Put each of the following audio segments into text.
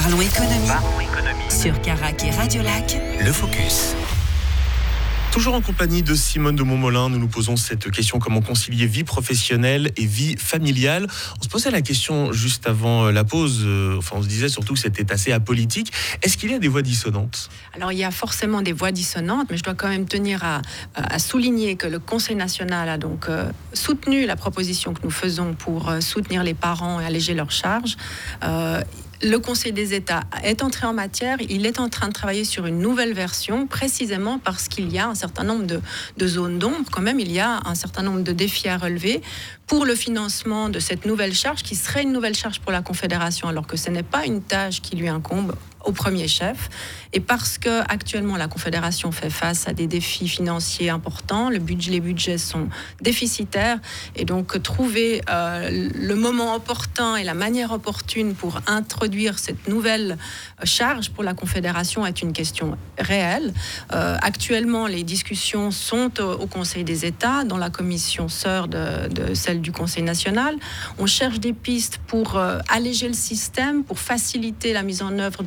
Parlons économie. Sur Carac et Radio Lac, le Focus. Toujours en compagnie de Simone de Montmolin, nous nous posons cette question: comment concilier vie professionnelle et vie familiale? On se posait la question juste avant la pause, on se disait surtout que c'était assez apolitique. Est-ce qu'il y a des voix dissonantes? Alors il y a forcément des voix dissonantes, mais je dois quand même tenir à souligner que le Conseil national a donc soutenu la proposition que nous faisons pour soutenir les parents et alléger leurs charges. Le Conseil des États est entré en matière, il est en train de travailler sur une nouvelle version, précisément parce qu'il y a un certain nombre de zones d'ombre. Quand même, il y a un certain nombre de défis à relever pour le financement de cette nouvelle charge, qui serait une nouvelle charge pour la Confédération, alors que ce n'est pas une tâche qui lui incombe au premier chef. Et parce que actuellement la Confédération fait face à des défis financiers importants, les budgets sont déficitaires, et donc trouver le moment opportun et la manière opportune pour introduire cette nouvelle charge pour la Confédération est une question réelle. Actuellement, les discussions sont au Conseil des États, dans la commission sœur de celle du Conseil national. On cherche des pistes pour alléger le système, pour faciliter la mise en œuvre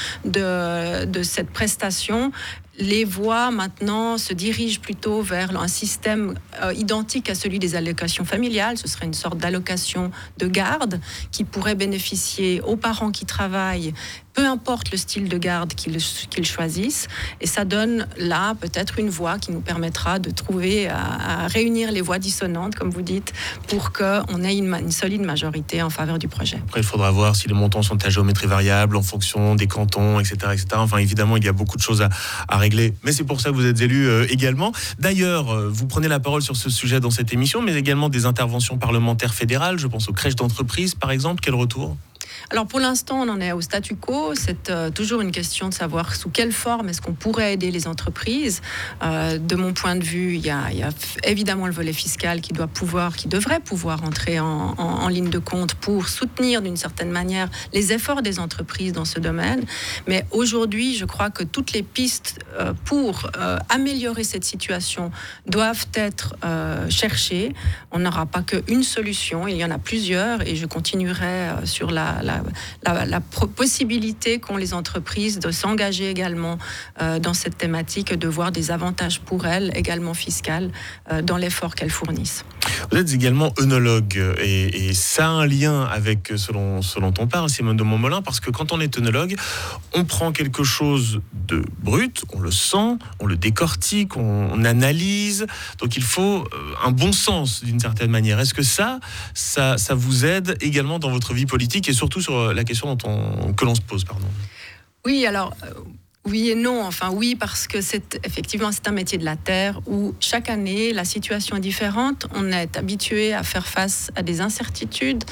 de cette prestation. Les voix maintenant se dirigent plutôt vers un système identique à celui des allocations familiales. Ce serait une sorte d'allocation de garde qui pourrait bénéficier aux parents qui travaillent, peu importe le style de garde qu'ils choisissent. Et ça donne là peut-être une voie qui nous permettra de trouver, à réunir les voix dissonantes, comme vous dites, pour qu'on ait une solide majorité en faveur du projet. Après, il faudra voir si les montants sont à géométrie variable en fonction des cantons, etc. Enfin, évidemment, il y a beaucoup de choses à régler. Mais c'est pour ça que vous êtes élu également. D'ailleurs, vous prenez la parole sur ce sujet dans cette émission, mais également des interventions parlementaires fédérales. Je pense aux crèches d'entreprise, par exemple. Quel retour ? Alors pour l'instant, on en est au statu quo. C'est toujours une question de savoir sous quelle forme est-ce qu'on pourrait aider les entreprises. De mon point de vue, il y a évidemment le volet fiscal qui devrait pouvoir entrer en ligne de compte pour soutenir d'une certaine manière les efforts des entreprises dans ce domaine. Mais aujourd'hui, je crois que toutes les pistes pour améliorer cette situation doivent être cherchées. On n'aura pas qu'une solution, il y en a plusieurs, et je continuerai sur la possibilité qu'ont les entreprises de s'engager également dans cette thématique, de voir des avantages pour elles, également fiscales, dans l'effort qu'elles fournissent. Vous êtes également œnologue, et ça a un lien avec ce dont on parle, Simone de Montmolin, parce que quand on est œnologue, on prend quelque chose de brut, on le sent, on le décortique, on analyse, donc il faut un bon sens d'une certaine manière. Est-ce que ça vous aide également dans votre vie politique, et surtout sur la question que l'on se pose, pardon. Oui, alors oui et non. Enfin oui, parce que c'est un métier de la terre où chaque année la situation est différente. On est habitué à faire face à des incertitudes,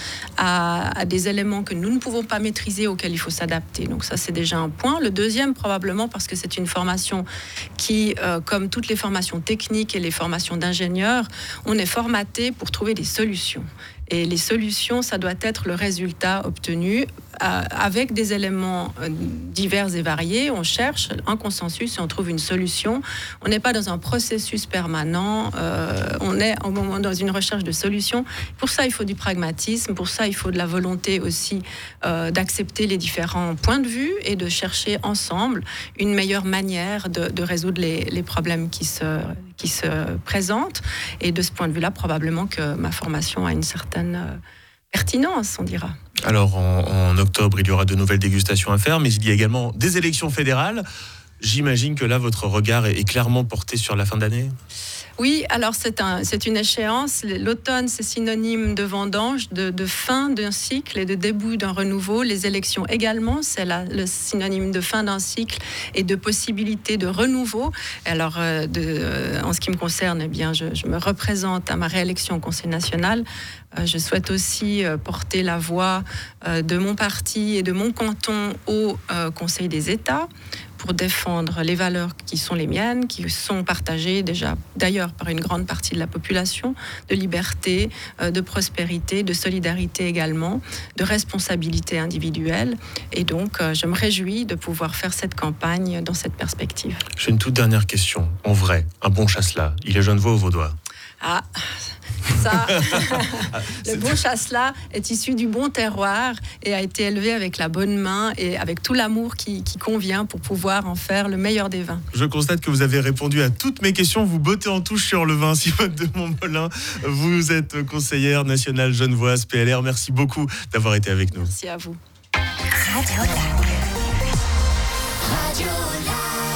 à des éléments que nous ne pouvons pas maîtriser, auxquels il faut s'adapter. Donc ça, c'est déjà un point. Le deuxième, probablement parce que c'est une formation qui, comme toutes les formations techniques et les formations d'ingénieurs, on est formaté pour trouver des solutions. Et les solutions, ça doit être le résultat obtenu avec des éléments divers et variés. On cherche un consensus et on trouve une solution. On n'est pas dans un processus permanent. On est au moment dans une recherche de solutions. Pour ça, il faut du pragmatisme. Pour ça, il faut de la volonté aussi d'accepter les différents points de vue et de chercher ensemble une meilleure manière de résoudre les problèmes qui se présentent. Et de ce point de vue-là, probablement que ma formation a une certaine pertinence, on dira. Alors, en octobre, il y aura de nouvelles dégustations à faire, mais il y a également des élections fédérales. J'imagine que là, votre regard est clairement porté sur la fin d'année. Oui, alors c'est une échéance. L'automne, c'est synonyme de vendange, de fin d'un cycle et de début d'un renouveau. Les élections également, c'est le synonyme de fin d'un cycle et de possibilité de renouveau. Alors, en ce qui me concerne, eh bien, je me représente à ma réélection au Conseil national. Je souhaite aussi porter la voix de mon parti et de mon canton au Conseil des États, pour défendre les valeurs qui sont les miennes, qui sont partagées déjà d'ailleurs par une grande partie de la population, de liberté, de prospérité, de solidarité également, de responsabilité individuelle. Et donc, je me réjouis de pouvoir faire cette campagne dans cette perspective. J'ai une toute dernière question. En vrai, un bon chasse-là, il est genevois ou vaudois ? Ah, Ça, le bon chasselas est issu du bon terroir et a été élevé avec la bonne main et avec tout l'amour qui convient pour pouvoir en faire le meilleur des vins. Je constate que vous avez répondu à toutes mes questions. Vous bottez en touche sur le vin, Simone de Montmollin. Vous êtes conseillère nationale genevoise PLR. Merci beaucoup d'avoir été avec nous. Merci à vous. Radio Lac. Radio Lac.